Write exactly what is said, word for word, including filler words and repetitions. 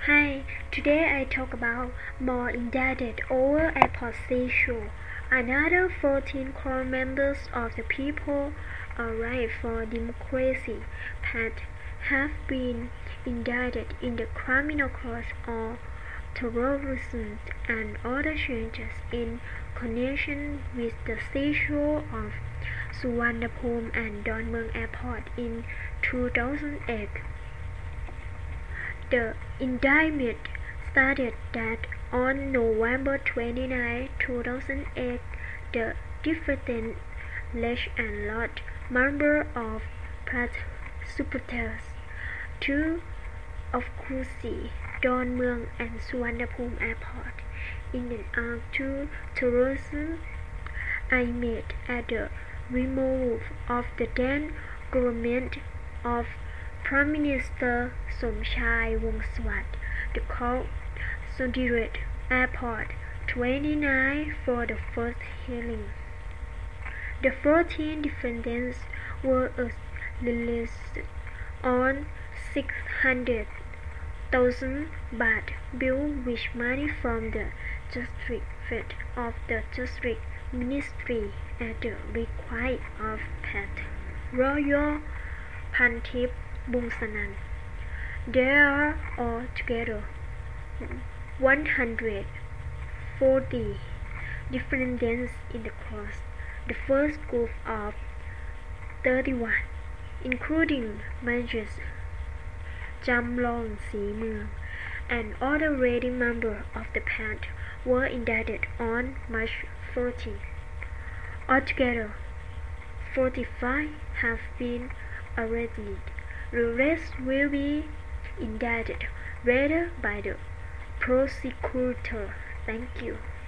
Hi, today I talk about more indicted over airport seizure. Another fourteen core members of the People Alliance for Democracy (PAD) have been indicted in the criminal court of terrorism and other charges in connection with the seizure of Suvarnabhumi and Dongmyeong Airport in two thousand eight. The indictment stated that on November twenty-ninth, two thousand eight, the defendant alleged and large number of PAD supporters to occupy Dongmyeong and Suvarnabhumi Airport in an act to terrorism aimed at the removal of the then government of Prime Minister Somchai Wongsawat. The court considered Airport twenty-nine for the first hearing. The fourteen defendants were released on six hundred thousand baht bill with money from the District Fed of the District Ministry at the request of PAD Royal Pantip Bungsanan. There are altogether one hundred forty defendants in the case. The first group of thirty-one, including Majors Jamlong Si-meung and other rating members of the PAD, were indicted on March fourteenth. Altogether, forty-five have been arrested. The rest will be indicted later by the prosecutor. Thank you.